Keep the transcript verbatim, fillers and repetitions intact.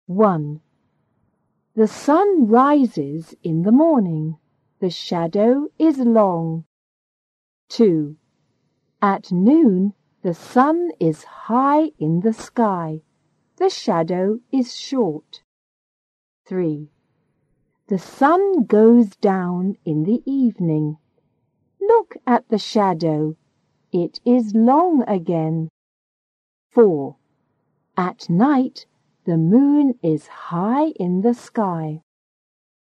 one. The sun rises in the morning. The shadow is long. two. At noon, the sun is high in the sky. The shadow is short. three. The sun goes down in the evening. Look at the shadow. It is long again. four. At night, the moon is high in the sky.